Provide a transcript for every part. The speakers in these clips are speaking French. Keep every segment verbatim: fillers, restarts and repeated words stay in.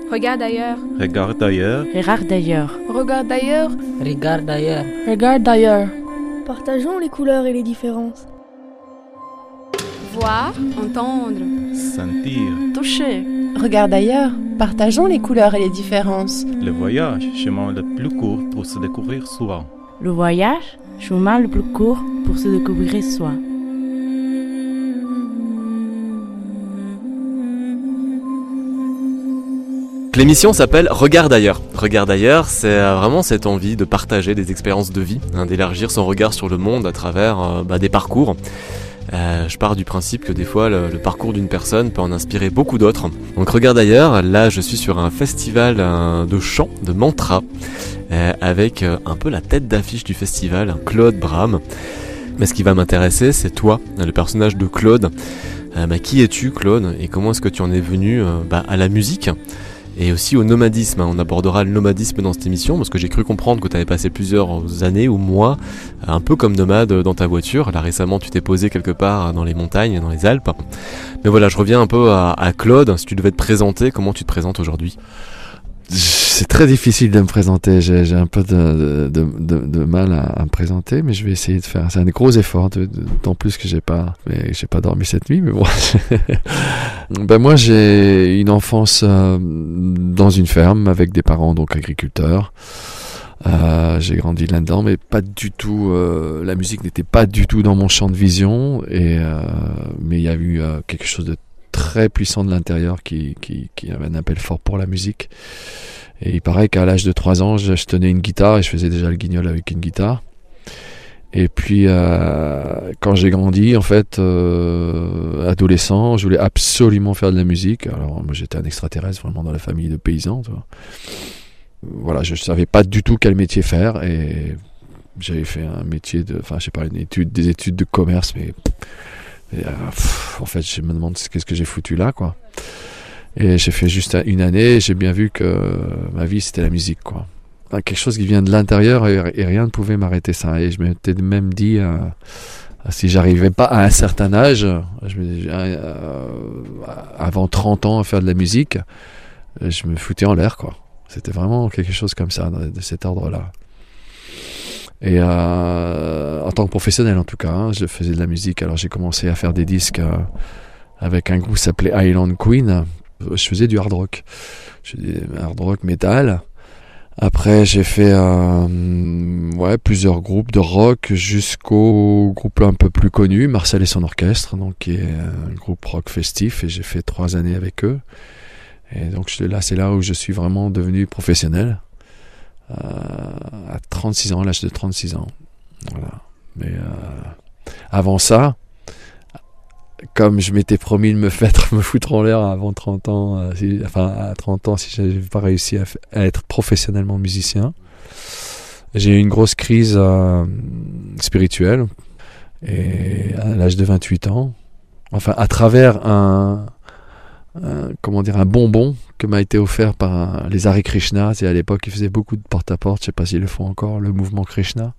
Regarde ailleurs. Regarde ailleurs. Regarde d'ailleurs. Regarde ailleurs. Regarde d'ailleurs. Regarde d'ailleurs. Partageons les couleurs et les différences. Voir, entendre. Sentir. Toucher. Regarde ailleurs. Partageons les couleurs et les différences. Le voyage, chemin le plus court pour se découvrir soi. Le voyage, chemin le plus court pour se découvrir soi. L'émission s'appelle Regarde ailleurs. Regarde ailleurs, c'est vraiment cette envie de partager des expériences de vie, hein, d'élargir son regard sur le monde à travers euh, bah, des parcours. Euh, je pars du principe que des fois le, le parcours d'une personne peut en inspirer beaucoup d'autres. Donc Regarde ailleurs, là je suis sur un festival euh, de chant, de mantra, euh, avec euh, un peu la tête d'affiche du festival, Claude Bram. Mais ce qui va m'intéresser, c'est toi, le personnage de Claude. Euh, bah, qui es-tu, Claude, et comment est-ce que tu en es venu euh, bah, à la musique ? Et aussi au nomadisme. On abordera le nomadisme dans cette émission parce que j'ai cru comprendre que tu avais passé plusieurs années ou mois un peu comme nomade dans ta voiture. Là récemment tu t'es posé quelque part dans les montagnes, dans les Alpes. Mais voilà, je reviens un peu à, à Claude. Si tu devais te présenter, comment tu te présentes aujourd'hui ? C'est très difficile de me présenter, j'ai, j'ai un peu de, de, de, de mal à, à me présenter, mais je vais essayer de faire. C'est un gros effort, de, de, d'autant plus que j'ai pas, mais j'ai pas dormi cette nuit, mais bon. Ben moi j'ai une enfance euh, dans une ferme avec des parents donc agriculteurs. Euh, j'ai grandi là-dedans, mais pas du tout. Euh, la musique n'était pas du tout dans mon champ de vision, et euh, mais il y a eu euh, quelque chose de très puissant de l'intérieur qui, qui, qui avait un appel fort pour la musique. Et il paraît qu'à l'âge de trois ans, je, je tenais une guitare et je faisais déjà le guignol avec une guitare. Et puis, euh, quand j'ai grandi, en fait, euh, adolescent, je voulais absolument faire de la musique. Alors, moi, j'étais un extraterrestre, vraiment dans la famille de paysans, tu vois. Voilà, je ne savais pas du tout quel métier faire et j'avais fait un métier de, enfin, je sais pas, une étude, des études de commerce, mais Et, euh, pff, en fait, je me demande qu'est-ce que j'ai foutu là, quoi. Et j'ai fait juste une année, et j'ai bien vu que ma vie, c'était la musique, quoi. Quelque chose qui vient de l'intérieur et, et rien ne pouvait m'arrêter ça. Et je m'étais même dit, euh, si j'arrivais pas à un certain âge, je me, euh, avant trente ans à faire de la musique, je me foutais en l'air, quoi. C'était vraiment quelque chose comme ça, de, de cet ordre-là. Et euh, en tant que professionnel en tout cas, hein, je faisais de la musique. Alors j'ai commencé à faire des disques euh, avec un groupe qui s'appelait Island Queen. Je faisais du hard rock, je faisais du hard rock metal. Après j'ai fait euh, ouais plusieurs groupes de rock jusqu'au groupe un peu plus connu, Marcel et son orchestre, donc qui est un groupe rock festif. Et j'ai fait trois années avec eux. Et donc là c'est là où je suis vraiment devenu professionnel. Euh, à trente-six ans, à l'âge de trente-six ans. Voilà. Mais euh, avant ça, comme je m'étais promis de me faire me foutre en l'air avant trente ans, euh, si, enfin à trente ans, si j'avais pas réussi à, f- à être professionnellement musicien, j'ai eu une grosse crise euh, spirituelle. Et à l'âge de vingt-huit ans, enfin à travers un Un, comment dire, un bonbon que m'a été offert par un, les Hare Krishna. C'est à l'époque ils faisaient beaucoup de porte-à-porte, je sais pas s'ils le font encore, le mouvement Krishna.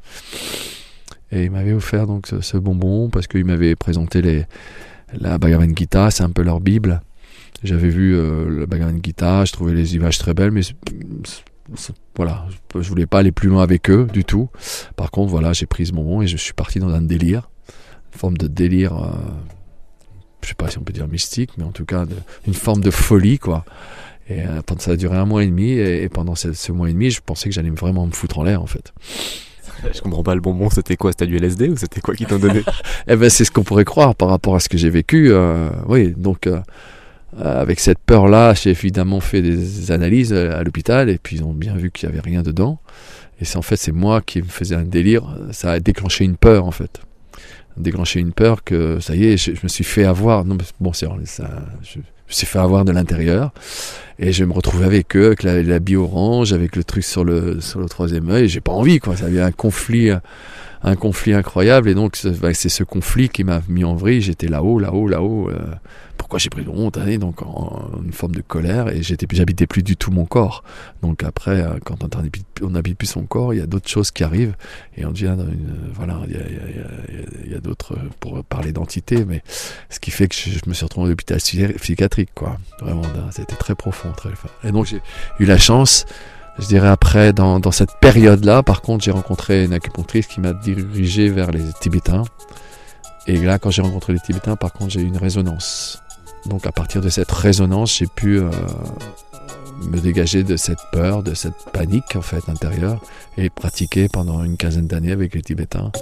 Et il m'avait offert donc ce, ce bonbon parce qu'il m'avait présenté les, la Bhagavad Gita, c'est un peu leur Bible. J'avais vu euh, le Bhagavad Gita, je trouvais les images très belles, mais c'est, c'est, voilà, je, je voulais pas aller plus loin avec eux du tout. Par contre, voilà, j'ai pris ce bonbon et je suis parti dans un délire, une forme de délire. Euh, je sais pas si on peut dire mystique, mais en tout cas de, une forme de folie, quoi. Et euh, ça a duré un mois et demi, et, et pendant ce, ce mois et demi, je pensais que j'allais vraiment me foutre en l'air, en fait. Je comprends pas, le bonbon, c'était quoi ? C'était du L S D ou c'était quoi qui t'ont donné ? Eh ben, c'est ce qu'on pourrait croire par rapport à ce que j'ai vécu. Euh, oui, donc euh, avec cette peur-là, j'ai évidemment fait des analyses à l'hôpital, et puis ils ont bien vu qu'il y avait rien dedans. Et c'est en fait, c'est moi qui me faisais un délire. Ça a déclenché une peur, en fait. déclencher une peur que ça y est, je, je me suis fait avoir. Non, bon, c'est ça. Je, je me suis fait avoir de l'intérieur et je me retrouvais avec eux, avec la, la bille orange, avec le truc sur le sur le troisième œil. J'ai pas envie, quoi. Ça avait un conflit, un conflit incroyable. Et donc c'est, c'est ce conflit qui m'a mis en vrille. J'étais là-haut, là-haut, là-haut. Euh, pourquoi j'ai pris le bon montané, donc en, en une forme de colère, et j'étais, j'habitais plus du tout mon corps. Donc après, quand on habite, on habite plus son corps, il y a d'autres choses qui arrivent, et on devient dans une, voilà, il y a, il y a, il y a, il y a d'autres, pour parler d'entité, mais ce qui fait que je, je me suis retrouvé à l'hôpital psychiatrique, quoi. Vraiment, c'était très profond, très fort. Et donc j'ai eu la chance, je dirais après, dans, dans cette période-là, par contre, j'ai rencontré une acupunctrice qui m'a dirigé vers les Tibétains. Et là, quand j'ai rencontré les Tibétains, par contre, j'ai eu une résonance. Donc à partir de cette résonance, j'ai pu euh, me dégager de cette peur, de cette panique en fait intérieure, et pratiquer pendant une quinzaine d'années avec les Tibétains.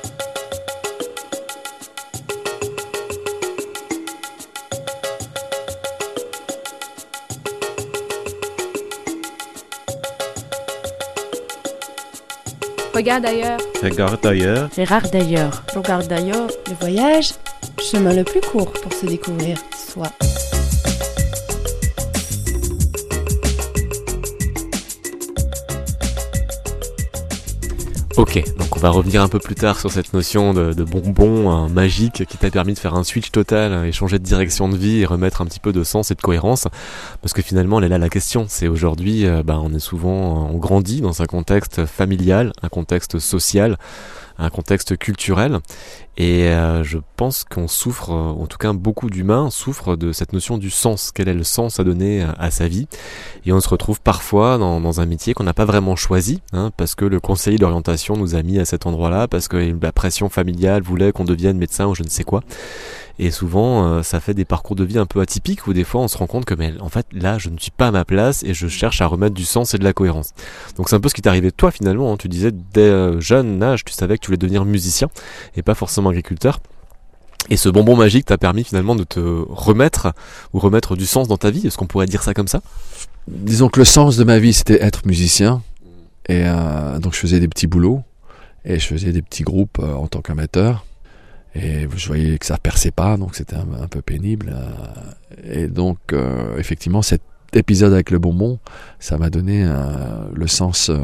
Regarde ailleurs. Regarde ailleurs. Regarde d'ailleurs. Regarde d'ailleurs. Le voyage, chemin le plus court pour se découvrir soi. Ok, donc on va revenir un peu plus tard sur cette notion de, de bonbon hein, magique qui t'a permis de faire un switch total hein, et changer de direction de vie et remettre un petit peu de sens et de cohérence. Parce que finalement, elle est là la question. C'est aujourd'hui, euh, bah, on est souvent, on grandit dans un contexte familial, un contexte social, un contexte culturel. Et euh, je pense qu'on souffre, en tout cas beaucoup d'humains souffrent de cette notion du sens. Quel est le sens à donner à sa vie? Et on se retrouve parfois dans, dans un métier qu'on n'a pas vraiment choisi, hein, parce que le conseiller d'orientation nous a mis à cet endroit-là, parce que la pression familiale voulait qu'on devienne médecin ou je ne sais quoi. Et souvent, euh, ça fait des parcours de vie un peu atypiques où des fois on se rend compte que mais, en fait là je ne suis pas à ma place et je cherche à remettre du sens et de la cohérence. Donc c'est un peu ce qui t'est arrivé toi finalement, hein. Tu disais dès euh, jeune âge tu savais que tu voulais devenir musicien et pas forcément agriculteur. Et ce bonbon magique t'a permis finalement de te remettre ou remettre du sens dans ta vie. Est-ce qu'on pourrait dire ça comme ça? Disons que le sens de ma vie c'était être musicien. Et euh, donc je faisais des petits boulots et je faisais des petits groupes euh, en tant qu'amateur. Et je voyais que ça perçait pas, donc c'était un, un peu pénible. Et donc, euh, effectivement, cet épisode avec le bonbon, ça m'a donné euh, le sens euh,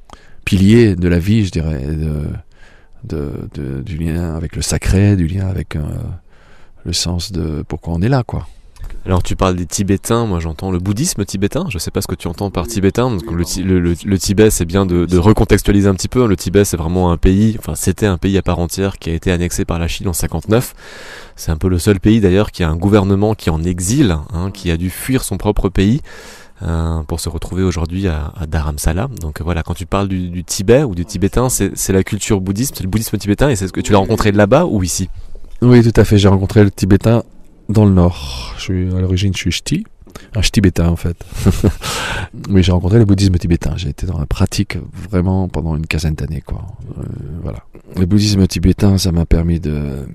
pilier de la vie, je dirais, de, de, de, du lien avec le sacré, du lien avec euh, le sens de pourquoi on est là, quoi. Alors tu parles des Tibétains, moi j'entends le bouddhisme tibétain, je sais pas ce que tu entends par tibétain, donc le, le, le, le Tibet c'est bien de, de recontextualiser un petit peu, le Tibet c'est vraiment un pays, enfin c'était un pays à part entière qui a été annexé par la Chine en cinquante-neuf, c'est un peu le seul pays d'ailleurs qui a un gouvernement qui est en exil, hein, qui a dû fuir son propre pays euh, pour se retrouver aujourd'hui à, à Dharamsala. Donc voilà, quand tu parles du, du Tibet ou du tibétain, c'est, c'est la culture bouddhiste, c'est le bouddhisme tibétain, et c'est ce que tu l'as rencontré là-bas ou ici? Oui tout à fait, j'ai rencontré le Tibétain dans le nord. Je suis, à l'origine, je suis ch'ti, un ch'tibétain en fait. Oui, j'ai rencontré le bouddhisme tibétain. J'ai été dans la pratique vraiment pendant une quinzaine d'années, quoi. Euh, voilà. Le bouddhisme tibétain, ça m'a permis de,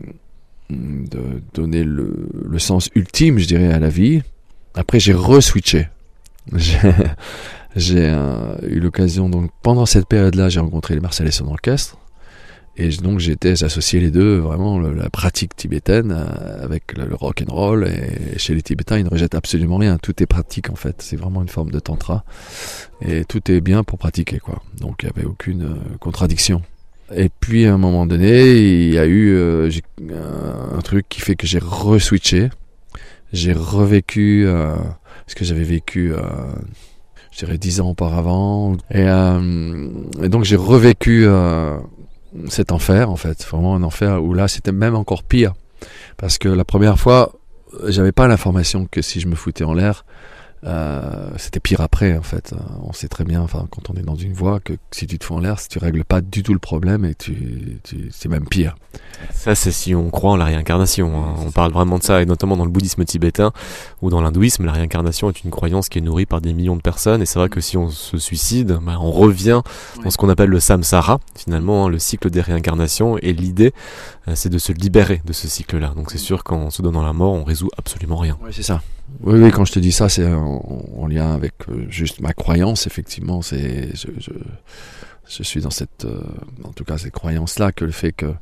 de donner le, le sens ultime, je dirais, à la vie. Après, j'ai re-switché. J'ai, j'ai euh, eu l'occasion, donc pendant cette période-là, j'ai rencontré les Marseillais son orchestre. Et donc j'étais, j'associais les deux, vraiment le, la pratique tibétaine euh, avec le, le rock and roll. Et chez les Tibétains, ils ne rejettent absolument rien. Tout est pratique en fait. C'est vraiment une forme de tantra. Et tout est bien pour pratiquer, quoi. Donc il n'y avait aucune euh, contradiction. Et puis à un moment donné, il y a eu euh, j'ai, euh, un truc qui fait que j'ai re-switché. J'ai revécu euh, ce que j'avais vécu, euh, je dirais, dix ans auparavant. Et, euh, et donc j'ai revécu Euh, cet enfer en fait, vraiment un enfer où là c'était même encore pire parce que la première fois j'avais pas l'information que si je me foutais en l'air euh, c'était pire après en fait. On sait très bien, enfin quand on est dans une voie, que si tu te fous en l'air, si tu règles pas du tout le problème et tu, tu c'est même pire. Ça c'est si on croit en la réincarnation, hein. On parle vraiment de ça, et notamment dans le bouddhisme tibétain ou dans l'hindouisme, la réincarnation est une croyance qui est nourrie par des millions de personnes, et c'est vrai que si on se suicide, bah, on revient dans ce qu'on appelle le samsara, finalement, hein, le cycle des réincarnations, et l'idée euh, c'est de se libérer de ce cycle-là. Donc c'est sûr qu'en se donnant la mort, on résout absolument rien. Oui, c'est ça. Oui, oui, quand je te dis ça, c'est en, en lien avec euh, juste ma croyance, effectivement. C'est, je, je, je suis dans cette, euh, en tout cas, cette croyance-là, que le fait que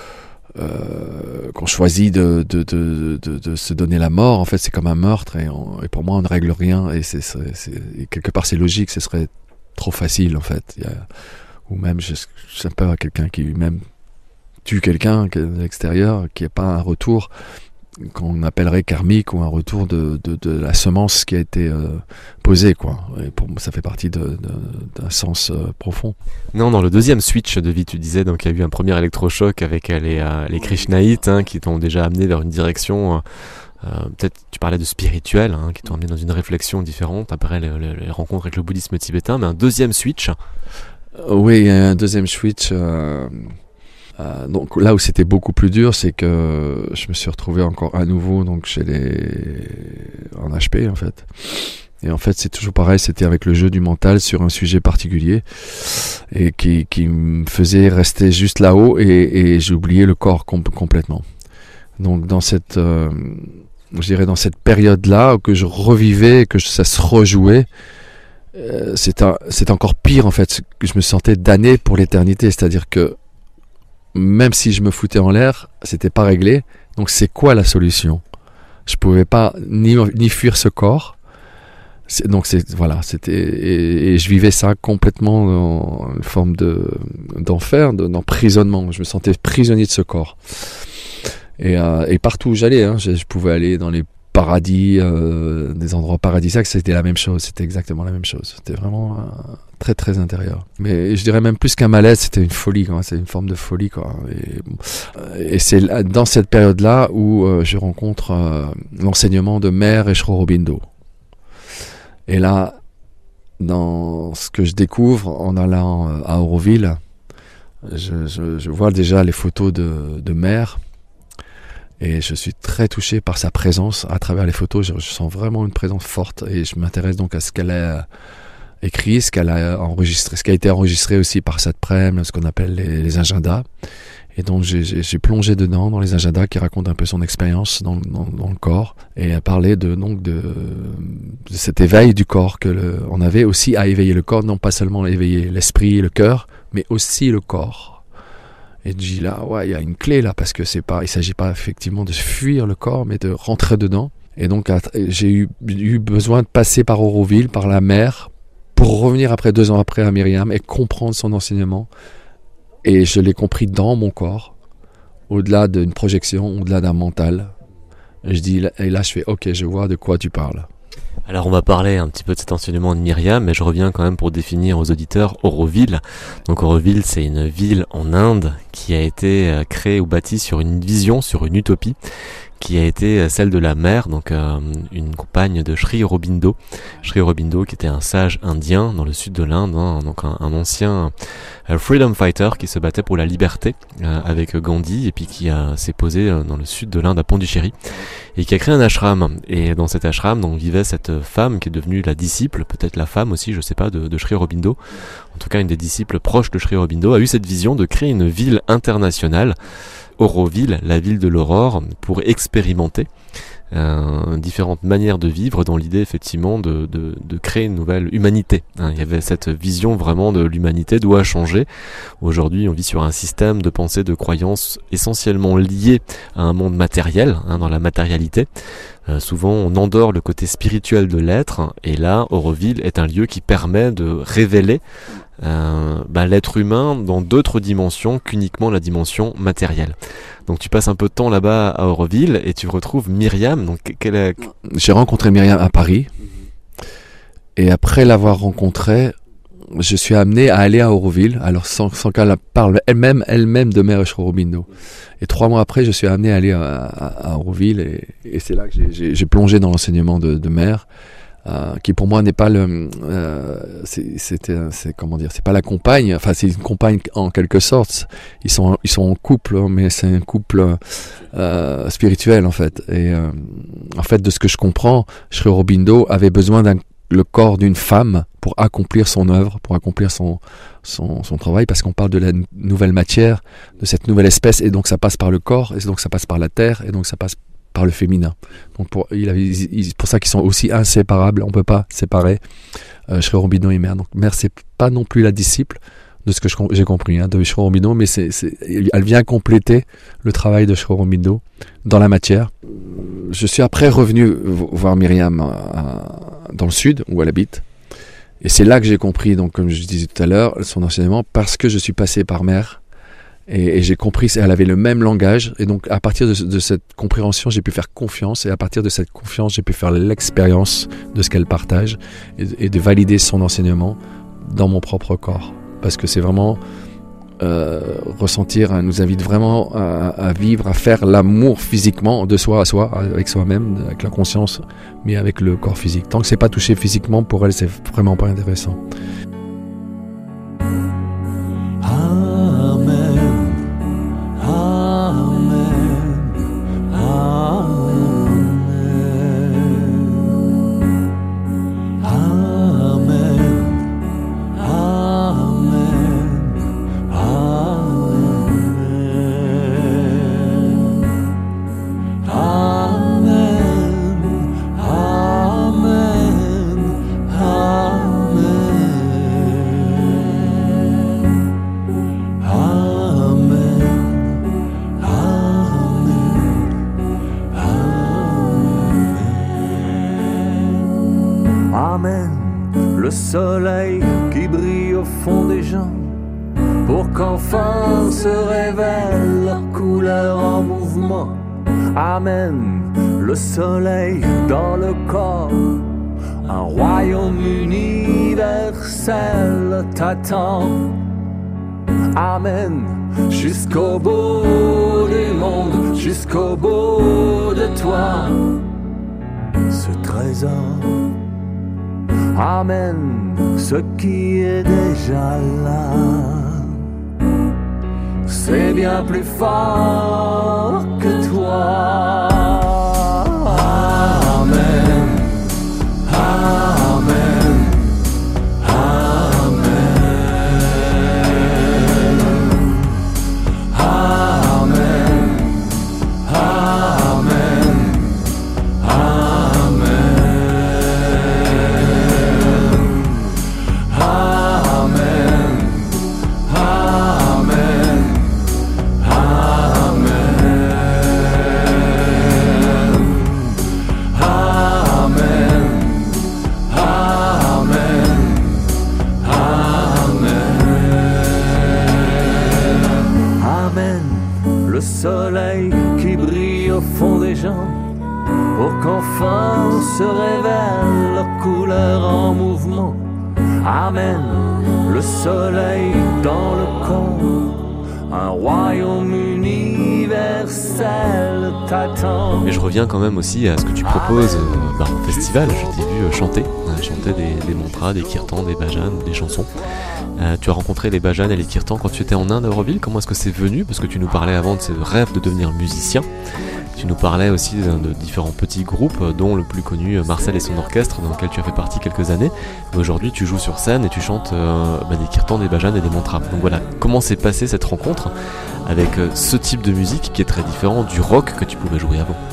euh, qu'on choisit de, de, de, de, de se donner la mort, en fait, c'est comme un meurtre, et, on, et pour moi, on ne règle rien, et c'est, c'est, c'est et quelque part, c'est logique, ce serait trop facile, en fait. Il y a, ou même, je, je sais pas, quelqu'un qui même tue quelqu'un de l'extérieur, qui n'a pas un retour. qu'on appellerait karmique ou un retour de, de, de la semence qui a été euh, posée, quoi. Et pour moi, ça fait partie de, de, d'un sens euh, profond. Non, dans le deuxième switch de vie, tu disais, donc il y a eu un premier électrochoc avec euh, les, euh, les Krishnaïtes, hein, qui t'ont déjà amené vers une direction, euh, euh, peut-être tu parlais de spirituel, hein, qui t'ont amené dans une réflexion différente après les, les, les rencontres avec le bouddhisme tibétain, mais un deuxième switch. Euh, oui, il y a un deuxième switch. Euh... Euh, donc là où c'était beaucoup plus dur, c'est que je me suis retrouvé encore à nouveau donc chez les en H P en fait. Et en fait c'est toujours pareil, c'était avec le jeu du mental sur un sujet particulier et qui qui me faisait rester juste là-haut et, et j'ai oublié le corps com- complètement. Donc dans cette euh, je dirais dans cette période-là que je revivais, que ça se rejouait. Euh, c'est un, c'est encore pire en fait, que je me sentais damné pour l'éternité, c'est-à-dire que même si je me foutais en l'air, c'était pas réglé. Donc c'est quoi la solution ? Je pouvais pas ni, ni fuir ce corps. C'est, donc c'est voilà, c'était et, et je vivais ça complètement dans une forme de d'enfer, de, d'emprisonnement. Je me sentais prisonnier de ce corps. Et, euh, et partout où j'allais, hein, je, je pouvais aller dans les paradis, euh, des endroits paradisiaques, c'était la même chose, c'était exactement la même chose. C'était vraiment euh, très très intérieur. Mais je dirais même plus qu'un malaise, c'était une folie, quoi. C'est une forme de folie, quoi. Et, et c'est là, dans cette période-là où euh, je rencontre euh, l'enseignement de Mère et Sri Aurobindo. Et là, dans ce que je découvre en allant euh, à Auroville, je, je, je vois déjà les photos de, de Mère. Et je suis très touché par sa présence à travers les photos. Je, je sens vraiment une présence forte et je m'intéresse donc à ce qu'elle a écrit, ce qu'elle a enregistré, ce qui a été enregistré aussi par Sat Prem, ce qu'on appelle les, les agendas. Et donc j'ai, j'ai, j'ai plongé dedans dans les agendas qui racontent un peu son expérience dans, dans, dans le corps et à parler de donc de, de cet éveil du corps que le, on avait aussi à éveiller le corps, non pas seulement à éveiller l'esprit et le cœur, mais aussi le corps. Et je dis là, ouais, il y a une clé là, parce que c'est pas, il s'agit pas effectivement de fuir le corps, mais de rentrer dedans. Et donc, j'ai eu, eu besoin de passer par Auroville, par la mer, pour revenir après, deux ans après à Myriam et comprendre son enseignement. Et je l'ai compris dans mon corps, au-delà d'une projection, au-delà d'un mental. Et je dis, et là, je fais, ok, je vois de quoi tu parles. Alors on va parler un petit peu de cet enseignement de Myriam, mais je reviens quand même pour définir aux auditeurs Auroville. Donc Auroville, c'est une ville en Inde qui a été créée ou bâtie sur une vision, sur une utopie, qui a été celle de la mère, donc euh, une compagne de Sri Aurobindo. Sri Aurobindo qui était un sage indien dans le sud de l'Inde, hein, donc un, un ancien euh, freedom fighter qui se battait pour la liberté euh, avec Gandhi et puis qui euh, s'est posé euh, dans le sud de l'Inde à Pondichéry et qui a créé un ashram. Et dans cet ashram donc vivait cette femme qui est devenue la disciple, peut-être la femme aussi, je sais pas, de, de Sri Aurobindo. En tout cas une des disciples proches de Sri Aurobindo a eu cette vision de créer une ville internationale, Auroville, la ville de l'aurore, pour expérimenter euh, différentes manières de vivre dans l'idée effectivement de, de, de créer une nouvelle humanité. Hein, il y avait cette vision vraiment de l'humanité doit changer. Aujourd'hui on vit sur un système de pensée, de croyances essentiellement lié à un monde matériel, hein, dans la matérialité. Euh, souvent on endort le côté spirituel de l'être et là Auroville est un lieu qui permet de révéler Euh, bah, l'être humain dans d'autres dimensions qu'uniquement la dimension matérielle. Donc tu passes un peu de temps là-bas à Auroville et tu retrouves Myriam. Donc, quelle est... J'ai rencontré Myriam à Paris et après l'avoir rencontrée, je suis amené à aller à Auroville, alors sans, sans qu'elle parle elle-même, elle-même de Mère Sri Aurobindo. Et trois mois après, je suis amené à aller à, à, à Auroville et, et c'est là que j'ai, j'ai, j'ai plongé dans l'enseignement de, de Mère. Euh, qui pour moi n'est pas le, euh, c'est, c'était, c'est comment dire, c'est pas la compagne, enfin c'est une compagne en quelque sorte. Ils sont, ils sont en couple, mais c'est un couple euh, spirituel en fait. Et euh, en fait, de ce que je comprends, Sri Aurobindo avait besoin d'un le corps d'une femme pour accomplir son œuvre, pour accomplir son son, son travail, parce qu'on parle de la n- nouvelle matière, de cette nouvelle espèce, et donc ça passe par le corps, et donc ça passe par la terre, et donc ça passe par le féminin. Donc pour, il avait, il, pour ça qu'ils sont aussi inséparables, on peut pas séparer euh, Sri Aurobindo et Mère. Donc Mère c'est pas non plus la disciple de ce que je, j'ai compris hein, de Sri Aurobindo, mais c'est, c'est, elle vient compléter le travail de Sri Aurobindo dans la matière. Je suis après revenu voir Myriam à, dans le sud où elle habite, et c'est là que j'ai compris, donc comme je disais tout à l'heure, son enseignement, parce que je suis passé par Mère. Et, et j'ai compris, elle avait le même langage. Et donc, à partir de, de cette compréhension, j'ai pu faire confiance. Et à partir de cette confiance, j'ai pu faire l'expérience de ce qu'elle partage et, et de valider son enseignement dans mon propre corps. Parce que c'est vraiment euh, ressentir, elle nous invite vraiment à, à vivre, à faire l'amour physiquement, de soi à soi, avec soi-même, avec la conscience, mais avec le corps physique. Tant que c'est pas touché physiquement, pour elle, c'est vraiment pas intéressant. Le soleil qui brille au fond des gens, pour qu'enfin se révèle leur couleur en mouvement. Amen, le soleil dans le corps, un royaume universel t'attend. Amen, jusqu'au bout du monde, jusqu'au bout de toi, ce trésor. Amen, ce qui est déjà là, c'est bien plus fort que toi. Amen, amen, amen, amen, amen, amen. Le soleil qui brille au fond des gens, pour qu'enfin se révèle leur couleur en mouvement. Amen, le soleil dans le corps, un royaume universel t'attend. Mais je reviens quand même aussi à ce que tu proposes euh, bah, en festival. Je t'ai vu euh, chanter, euh, chanter des, des mantras, des kirtans, des bhajans, des chansons. Euh, tu as rencontré les bhajans et les kirtans quand tu étais en Inde à Auroville. Comment est-ce que c'est venu? Parce que tu nous parlais avant de ce rêve de devenir musicien. Tu nous parlais aussi de, de différents petits groupes, dont le plus connu Marcel et son orchestre, dans lequel tu as fait partie quelques années. Et aujourd'hui, tu joues sur scène et tu chantes euh, bah, des kirtans, des bhajans et des mantras. Donc voilà, comment s'est passée cette rencontre avec euh, ce type de musique qui est très différent du rock que tu pouvais jouer avant?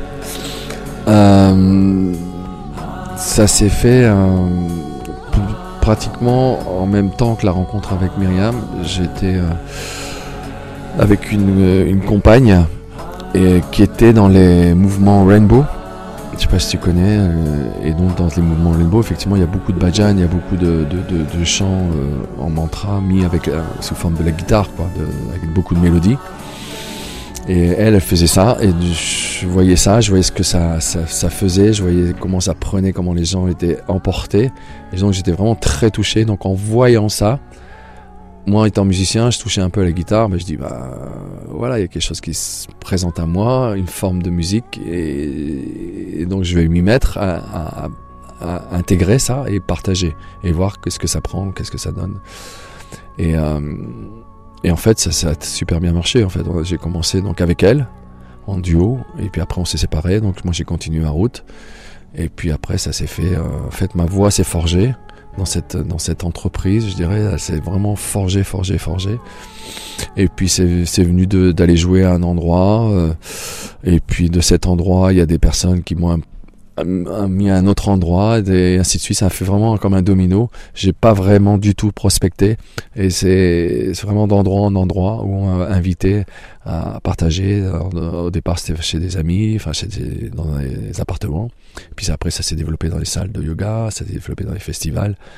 euh, Ça s'est fait euh, pratiquement en même temps que la rencontre avec Myriam. J'étais euh, avec une, une compagne et qui était dans les mouvements Rainbow. Je sais pas si tu connais. Euh, et donc dans les mouvements Rainbow, effectivement, il y a beaucoup de bhajans, il y a beaucoup de, de, de, de chants euh, en mantra mis avec euh, sous forme de la guitare, quoi, de, avec beaucoup de mélodies. Et elle, elle faisait ça, et je voyais ça, je voyais ce que ça, ça, ça faisait, je voyais comment ça prenait, comment les gens étaient emportés. Et donc j'étais vraiment très touché. Donc en voyant ça, moi étant musicien, je touchais un peu à la guitare, mais je dis bah voilà, il y a quelque chose qui se présente à moi, une forme de musique, et, et donc je vais m'y mettre à, à, à intégrer ça et partager et voir qu'est-ce que ça prend, qu'est-ce que ça donne. Et euh, Et en fait, ça, ça a super bien marché. En fait, j'ai commencé donc avec elle en duo, et puis après on s'est séparés. Donc moi j'ai continué ma route, et puis après ça s'est fait. Euh, en fait, ma voix s'est forgée dans cette dans cette entreprise. Je dirais, elle s'est vraiment forgée, forgée, forgée. Et puis c'est c'est venu de d'aller jouer à un endroit, euh, et puis de cet endroit, il y a des personnes qui m'ont un, un, mis à un autre endroit, et ainsi de suite. Ça a fait vraiment comme un domino. J'ai pas vraiment du tout prospecté, et c'est, c'est vraiment d'endroit en endroit où on m'a invité à partager. Alors, au départ, c'était chez des amis, enfin chez des, dans des appartements. Puis après, ça s'est développé dans les salles de yoga, ça s'est développé dans les festivals,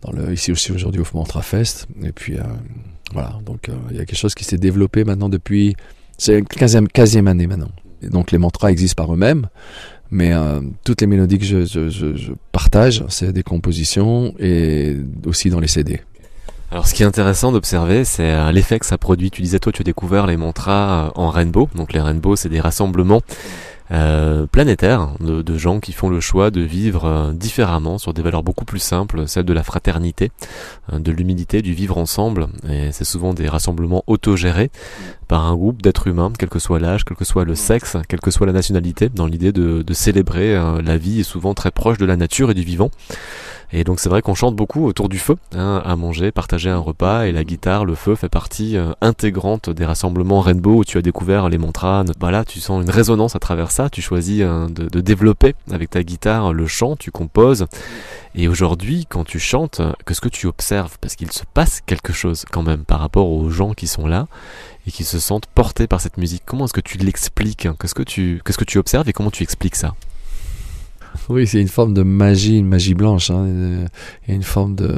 dans le, ici aussi aujourd'hui au Mantra Fest. Et puis euh, voilà, donc euh, il y a quelque chose qui s'est développé maintenant depuis, c'est la quinzième, quinzième année maintenant. Et donc les mantras existent par eux-mêmes, mais euh, toutes les mélodies que je, je, je, je partage, c'est des compositions et aussi dans les C D. Alors ce qui est intéressant d'observer, c'est euh, l'effet que ça produit. Tu disais, toi tu as découvert les mantras euh, en rainbow, donc les rainbows c'est des rassemblements Euh, planétaire de, de gens qui font le choix de vivre euh, différemment sur des valeurs beaucoup plus simples, celles de la fraternité, euh, de l'humilité, du vivre ensemble. Et c'est souvent des rassemblements autogérés par un groupe d'êtres humains, quel que soit l'âge, quel que soit le sexe, quelle que soit la nationalité, dans l'idée de, de célébrer euh, la vie est souvent très proche de la nature et du vivant. Et donc c'est vrai qu'on chante beaucoup autour du feu, hein, à manger, partager un repas, et la guitare, le feu fait partie euh, intégrante des rassemblements rainbow où tu as découvert les mantras. Voilà, tu sens une résonance à travers ça, tu choisis euh, de, de développer avec ta guitare le chant, tu composes. Et aujourd'hui, quand tu chantes, qu'est-ce que tu observes? Parce qu'il se passe quelque chose quand même par rapport aux gens qui sont là et qui se sentent portés par cette musique. Comment est-ce que tu l'expliques? Qu'est-ce que tu, qu'est-ce que tu observes et comment tu expliques ça? Oui, c'est une forme de magie, une magie blanche. Hein. Il y a une forme de,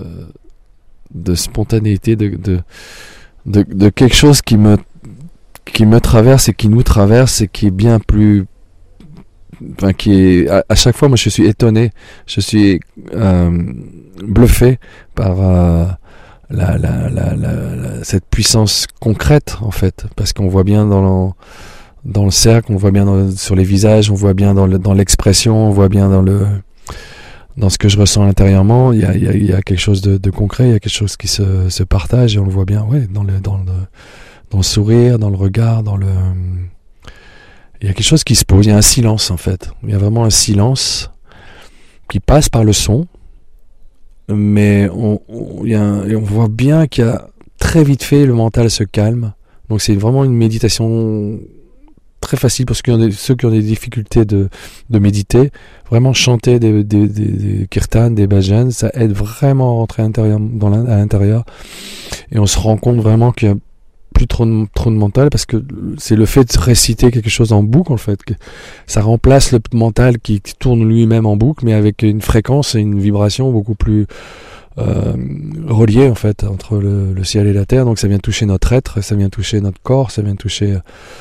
de spontanéité, de, de, de, de quelque chose qui me, qui me traverse et qui nous traverse et qui est bien plus... Enfin, qui est, à, à chaque fois, moi, je suis étonné, je suis euh, bluffé par euh, la, la, la, la, la, cette puissance concrète, en fait, parce qu'on voit bien dans le... dans le cercle, on voit bien dans, sur les visages, on voit bien dans, le, dans l'expression, on voit bien dans le dans ce que je ressens intérieurement. Il y a, il y a, il y a quelque chose de, de concret, il y a quelque chose qui se, se partage et on le voit bien, ouais, dans le dans le dans le sourire, dans le regard, dans le il y a quelque chose qui se pose. Il y a un silence en fait. Il y a vraiment un silence qui passe par le son, mais on, on, il y a un, et on voit bien qu'il y a très vite fait le mental se calme. Donc c'est vraiment une méditation très facile pour ceux qui ont des, ceux qui ont des difficultés de, de méditer. Vraiment chanter des, des, des, des kirtans, des bhajans, ça aide vraiment à rentrer intérieur, dans l'in, à l'intérieur. Et on se rend compte vraiment qu'il y a plus trop de, trop de mental, parce que c'est le fait de réciter quelque chose en boucle, en fait. Que ça remplace le mental qui, qui tourne lui-même en boucle, mais avec une fréquence et une vibration beaucoup plus euh, reliée, en fait, entre le, le ciel et la terre. Donc ça vient toucher notre être, ça vient toucher notre corps, ça vient toucher...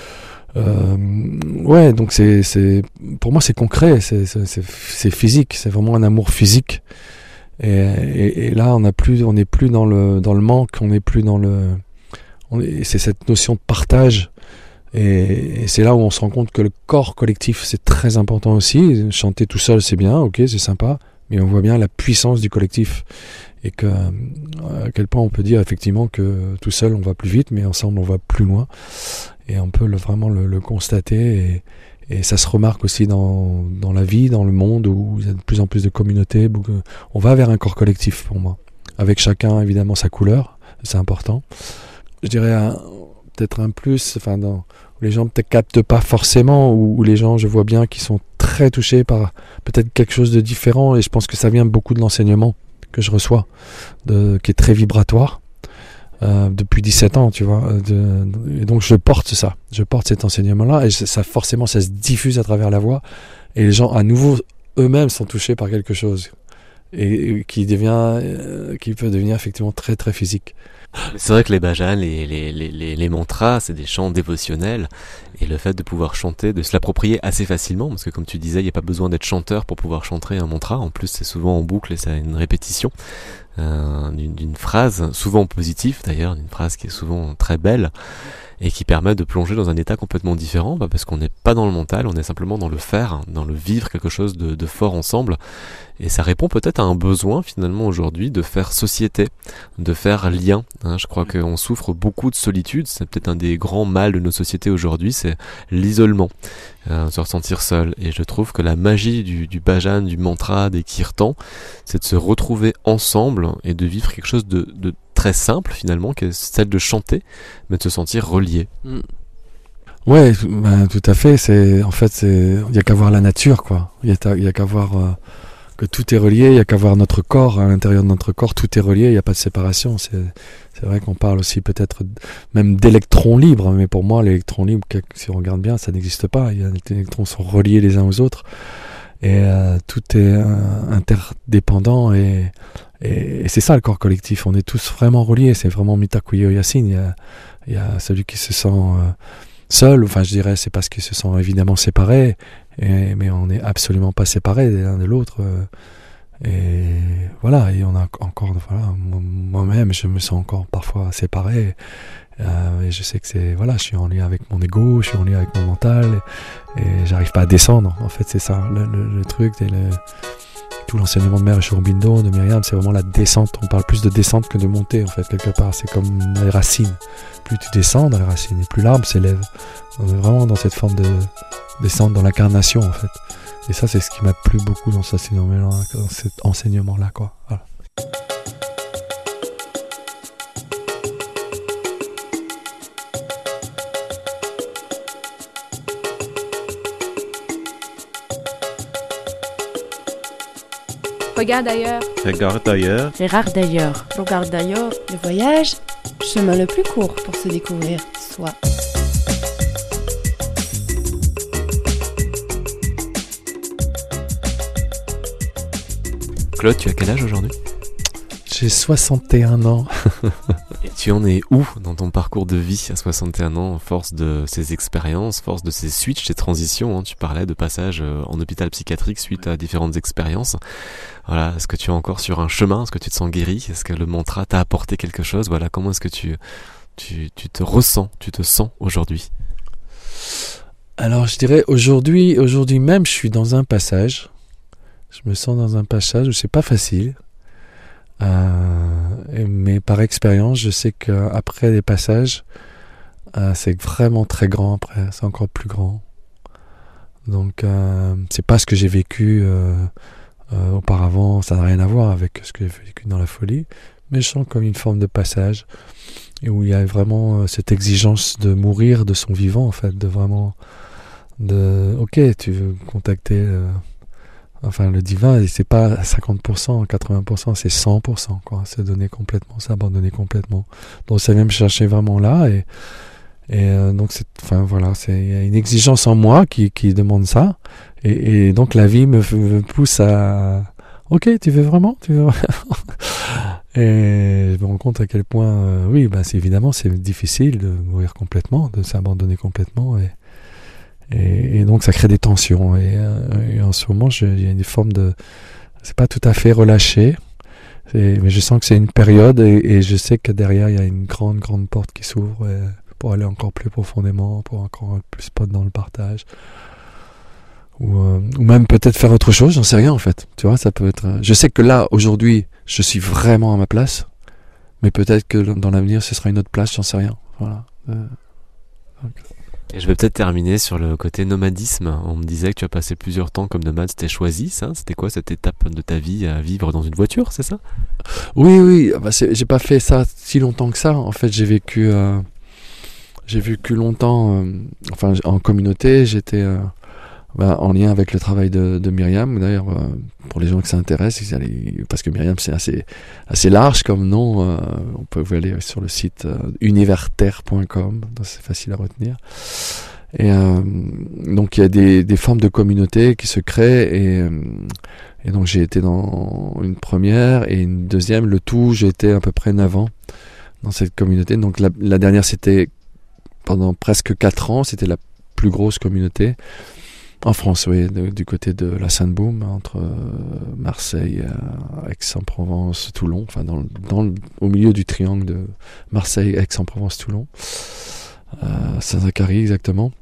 Euh, ouais, donc c'est, c'est, pour moi c'est concret, c'est, c'est, c'est, c'est physique, c'est vraiment un amour physique. Et, et, et là, on n'a plus, on n'est plus dans le dans le manque, on n'est plus dans le, on est, c'est cette notion de partage. Et, et c'est là où on se rend compte que le corps collectif c'est très important aussi. Chanter tout seul c'est bien, ok, c'est sympa, mais on voit bien la puissance du collectif et que à quel point on peut dire effectivement que tout seul on va plus vite, mais ensemble on va plus loin. Et on peut le, vraiment le, le constater, et, et ça se remarque aussi dans, dans la vie, dans le monde où il y a de plus en plus de communautés. On va vers un corps collectif pour moi, avec chacun évidemment sa couleur, c'est important. Je dirais un, peut-être un plus, enfin dans, où les gens peut-être captent pas forcément, où, où les gens, je vois bien, qui sont très touchés par peut-être quelque chose de différent, et je pense que ça vient beaucoup de l'enseignement que je reçois, de, qui est très vibratoire. Euh, depuis dix-sept ans, tu vois, de, de, et donc je porte ça, je porte cet enseignement-là, et ça forcément ça se diffuse à travers la voix, et les gens à nouveau eux-mêmes sont touchés par quelque chose, et, et qui devient, euh, qui peut devenir effectivement très très physique. C'est vrai que les bhajans, les, les, les, les, les mantras, c'est des chants dévotionnels, et le fait de pouvoir chanter, de se l'approprier assez facilement, parce que comme tu disais, il n'y a pas besoin d'être chanteur pour pouvoir chanter un mantra, en plus c'est souvent en boucle et c'est une répétition euh, d'une, d'une phrase, souvent positive d'ailleurs, d'une phrase qui est souvent très belle, et qui permet de plonger dans un état complètement différent, bah parce qu'on n'est pas dans le mental, on est simplement dans le faire, dans le vivre quelque chose de, de fort ensemble, et ça répond peut-être à un besoin finalement aujourd'hui de faire société, de faire lien. Hein, je crois qu'on souffre beaucoup de solitude, c'est peut-être un des grands mâles de nos sociétés aujourd'hui, c'est l'isolement, euh, se ressentir seul, et je trouve que la magie du, du bhajan, du mantra, des kirtans, c'est de se retrouver ensemble et de vivre quelque chose de, de très simple finalement, qui est celle de chanter, mais de se sentir relié. Mm. Ouais, ben, tout à fait. C'est en fait, c'est il y a qu'à voir la nature, quoi. Il y a, il y a qu'à voir euh, que tout est relié. Il y a qu'à voir notre corps, à l'intérieur de notre corps, tout est relié. Il n'y a pas de séparation. C'est c'est vrai qu'on parle aussi peut-être même d'électrons libres, mais pour moi, l'électron libre, si on regarde bien, ça n'existe pas. Il y a, les électrons sont reliés les uns aux autres, et euh, tout est euh, interdépendant et et, et c'est ça le corps collectif. On est tous vraiment reliés. C'est vraiment Mitakuye Oyasin. Il y a, il y a celui qui se sent euh, seul. Enfin, je dirais, c'est parce qu'ils se sont évidemment séparés. Et, mais on n'est absolument pas séparés l'un de l'autre. Euh, et voilà. Et on a encore, voilà, moi-même, je me sens encore parfois séparé. Euh, et je sais que c'est, voilà, je suis en lien avec mon ego, je suis en lien avec mon mental. Et, et j'arrive pas à descendre. En fait, c'est ça le, le, le truc. Et le, tout l'enseignement de Mère Shaurobindo, de Myriam, c'est vraiment la descente. On parle plus de descente que de montée, en fait, quelque part. C'est comme les racines. Plus tu descends dans les racines, et plus l'arbre s'élève. On est vraiment dans cette forme de descente, dans l'incarnation, en fait. Et ça, c'est ce qui m'a plu beaucoup dans cet enseignement-là, dans cet enseignement-là, quoi. Voilà. Regarde ailleurs. Regarde ailleurs. Regarde d'ailleurs. Regarde d'ailleurs. Le voyage, chemin le plus court pour se découvrir soi. Claude, tu as quel âge aujourd'hui ? J'ai soixante et un ans. Et tu en es où dans ton parcours de vie à soixante et un ans, force de ces expériences, force de ces switches, ces transitions, hein, tu parlais de passage en hôpital psychiatrique suite à différentes expériences. Voilà, est-ce que tu es encore sur un chemin ? Est-ce que tu te sens guéri ? Est-ce que le mantra t'a apporté quelque chose ? Voilà, comment est-ce que tu, tu, tu te ressens, tu te sens aujourd'hui ? Alors je dirais aujourd'hui, aujourd'hui même, je suis dans un passage. Je me sens dans un passage où c'est pas facile. Euh, mais par expérience, je sais qu'après les passages, euh, c'est vraiment très grand après, c'est encore plus grand. Donc, euh, c'est pas ce que j'ai vécu euh, euh, auparavant, ça n'a rien à voir avec ce que j'ai vécu dans la folie, mais je sens comme une forme de passage, et où il y a vraiment euh, cette exigence de mourir de son vivant, en fait, de vraiment, de, ok, tu veux contacter... Euh, Enfin, le divin, c'est pas cinquante pour cent, quatre-vingts pour cent, c'est cent pour cent, quoi. Se donner complètement, s'abandonner complètement. Donc, ça vient me chercher vraiment là, et, et euh, donc, c'est, enfin, voilà, c'est, il y a une exigence en moi qui, qui demande ça, et, et donc, la vie me, me pousse à, ok, tu veux vraiment, tu veux vraiment. Et je me rends compte à quel point, euh, oui, bah, c'est évidemment, c'est difficile de mourir complètement, de s'abandonner complètement, et, Et, et donc ça crée des tensions, et, euh, et en ce moment il y a une forme de, c'est pas tout à fait relâché, c'est, mais je sens que c'est une période, et, et je sais que derrière il y a une grande grande porte qui s'ouvre, et, pour aller encore plus profondément, pour encore plus pas dans le partage, ou, euh, ou même peut-être faire autre chose, j'en sais rien en fait, tu vois, ça peut être, je sais que là aujourd'hui je suis vraiment à ma place, mais peut-être que dans l'avenir ce sera une autre place, j'en sais rien, voilà. euh, donc. Et je vais peut-être terminer sur le côté nomadisme. On me disait que tu as passé plusieurs temps comme nomade, c'était choisi, ça ? C'était quoi cette étape de ta vie à vivre dans une voiture, c'est ça ? Oui, oui, bah c'est, j'ai pas fait ça si longtemps que ça. En fait, j'ai vécu, euh, j'ai vécu longtemps, euh, enfin, en communauté. J'étais euh, bah, en lien avec le travail de, de Myriam. D'ailleurs, euh, pour les gens qui s'intéressent, ils allaient, parce que Myriam c'est assez, assez large comme nom. Euh, on peut aller sur le site euh, univerterre point com, c'est facile à retenir. Et euh, donc il y a des, des formes de communauté qui se créent, et, et donc j'ai été dans une première et une deuxième. Le tout, j'ai été à peu près neuf ans dans cette communauté. Donc la, la dernière, c'était pendant presque quatre ans, c'était la plus grosse communauté. En France, oui, de, du côté de la Sainte-Baume, entre euh, Marseille, euh, Aix-en-Provence, Toulon, enfin dans, dans le, au milieu du triangle de Marseille, Aix-en-Provence, Toulon, euh, Saint-Zacharie exactement.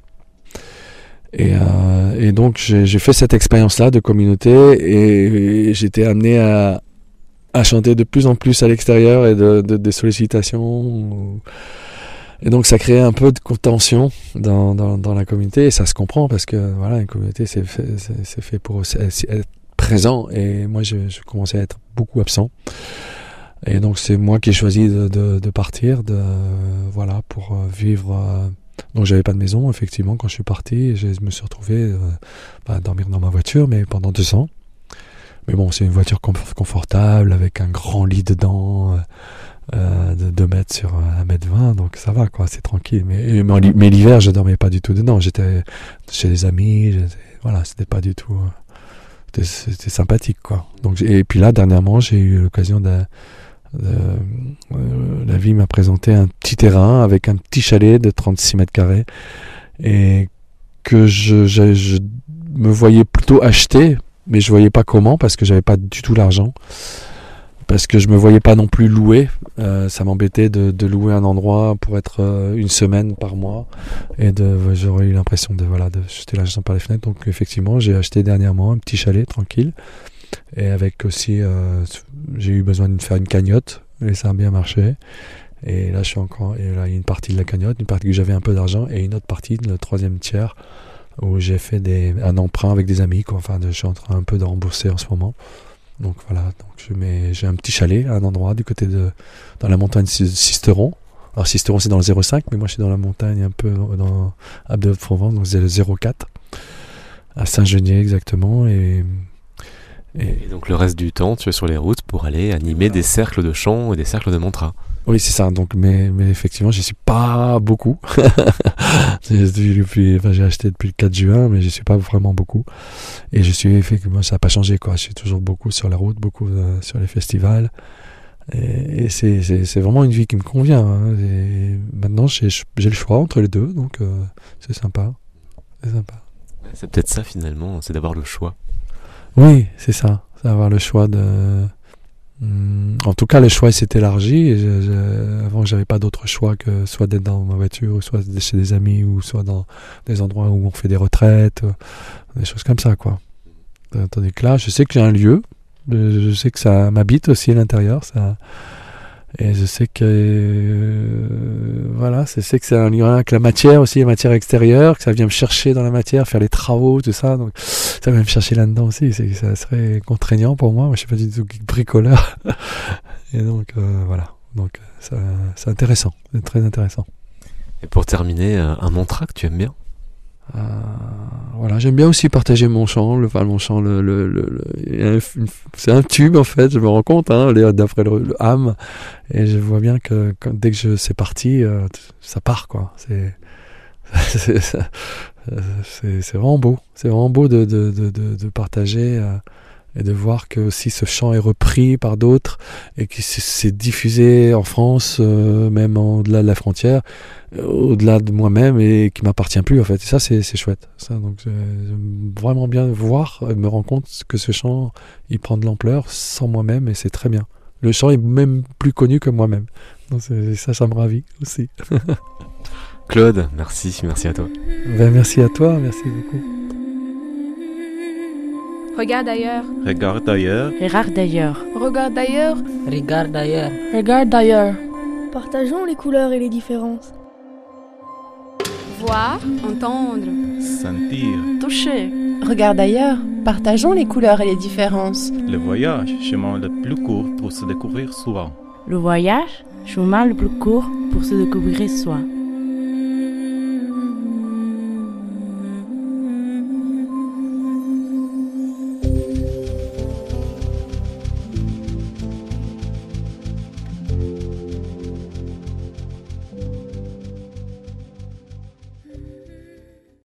Et, euh, et donc j'ai, j'ai fait cette expérience-là de communauté, et, et j'étais amené à, à chanter de plus en plus à l'extérieur, et de, de, des sollicitations. Ou, Et donc ça crée un peu de tension dans, dans, dans la communauté, et ça se comprend parce que voilà, une communauté c'est fait, c'est, c'est fait pour être présent, et moi je, je commençais à être beaucoup absent, et donc c'est moi qui ai choisi de, de, de partir, de, voilà, pour vivre. Euh, donc j'avais pas de maison effectivement quand je suis parti, je me suis retrouvé euh, bah, à dormir dans ma voiture, mais pendant deux ans. Mais bon, c'est une voiture confortable avec un grand lit dedans. Euh, Euh, de deux mètres sur un mètre vingt, donc ça va quoi, c'est tranquille. Mais, mais, mais l'hiver, je dormais pas du tout dedans. J'étais chez des amis, j'étais, voilà, c'était pas du tout, c'était, c'était sympathique, quoi. Donc, et puis là, dernièrement, j'ai eu l'occasion de, de euh, la vie m'a présenté un petit terrain avec un petit chalet de trente-six mètres carrés et que je, je, je me voyais plutôt acheter, mais je voyais pas comment parce que j'avais pas du tout l'argent. Parce que je me voyais pas non plus louer, euh, ça m'embêtait de, de louer un endroit pour être euh, une semaine par mois et de, j'aurais eu l'impression de voilà de jeter l'argent par les fenêtres. Donc effectivement, j'ai acheté dernièrement un petit chalet tranquille et avec aussi euh, j'ai eu besoin de faire une cagnotte et ça a bien marché. Et là je suis encore et là il y a une partie de la cagnotte, une partie que j'avais un peu d'argent et une autre partie, le troisième tiers où j'ai fait des un emprunt avec des amis quoi. Enfin, je suis en train un peu de rembourser en ce moment. Donc voilà, donc je mets, j'ai un petit chalet à un endroit du côté de dans la montagne Sisteron. Alors Sisteron c'est dans le zéro cinq, mais moi je suis dans la montagne un peu dans à Haute-Provence, donc c'est le zéro quatre à Saint-Genier exactement. Et, et... et donc le reste du temps, tu es sur les routes pour aller animer voilà. des cercles de chant et des cercles de mantra. Oui, c'est ça. Donc, mais, mais effectivement, j'y suis pas beaucoup. depuis, enfin, j'ai acheté depuis le quatre juin, mais j'y suis pas vraiment beaucoup. Et je suis effectivement, ça n'a pas changé, quoi. Je suis toujours beaucoup sur la route, beaucoup euh, sur les festivals. Et, et c'est, c'est, c'est vraiment une vie qui me convient. Hein. Et maintenant, j'ai, j'ai le choix entre les deux, donc euh, c'est sympa. C'est sympa. C'est peut-être ça finalement, c'est d'avoir le choix. Oui, c'est ça. C'est d'avoir le choix de. En tout cas, le choix s'est élargi. Et je, je, avant, j'avais pas d'autre choix que soit d'être dans ma voiture, soit chez des amis, ou soit dans des endroits où on fait des retraites, des choses comme ça, quoi. Tandis que là, je sais que j'ai un lieu, je sais que ça m'habite aussi à l'intérieur, ça, et je sais que euh, voilà, je sais que c'est un lien avec la matière aussi, la matière extérieure, que ça vient me chercher dans la matière, faire les travaux, tout ça. Donc ça vient me chercher là-dedans aussi. C'est, ça serait contraignant pour moi. Moi, je suis pas du tout bricoleur. Et donc euh, voilà. Donc ça, c'est intéressant, c'est très intéressant. Et pour terminer, un mantra que tu aimes bien? Euh, voilà, j'aime bien aussi partager mon chant, le, enfin mon chant, le, le, le, le une, c'est un tube en fait, je me rends compte, hein, d'après le, le âme, et je vois bien que quand, dès que je, c'est parti, euh, ça part quoi. C'est, c'est, c'est, c'est, c'est vraiment beau, c'est vraiment beau de, de, de, de, de partager euh, et de voir que aussi ce chant est repris par d'autres et que c'est, c'est diffusé en France, euh, même au-delà de la frontière, euh, au-delà de moi-même et qui m'appartient plus en fait. Et ça c'est, c'est chouette. Ça, donc j'aime vraiment bien voir, me rendre compte que ce chant il prend de l'ampleur sans moi-même et c'est très bien. Le chant est même plus connu que moi-même. Donc c'est, ça, ça me ravit aussi. Claude, merci, merci à toi. Ben, merci à toi, merci beaucoup. Regarde ailleurs. Regarde ailleurs. Regarde ailleurs. Regarde ailleurs. Regarde ailleurs. Regarde ailleurs. Partageons les couleurs et les différences. Voir, entendre. Sentir. Toucher. Regarde ailleurs. Partageons les couleurs et les différences. Le voyage, chemin le plus court pour se découvrir soi. Le voyage, chemin le plus court pour se découvrir soi.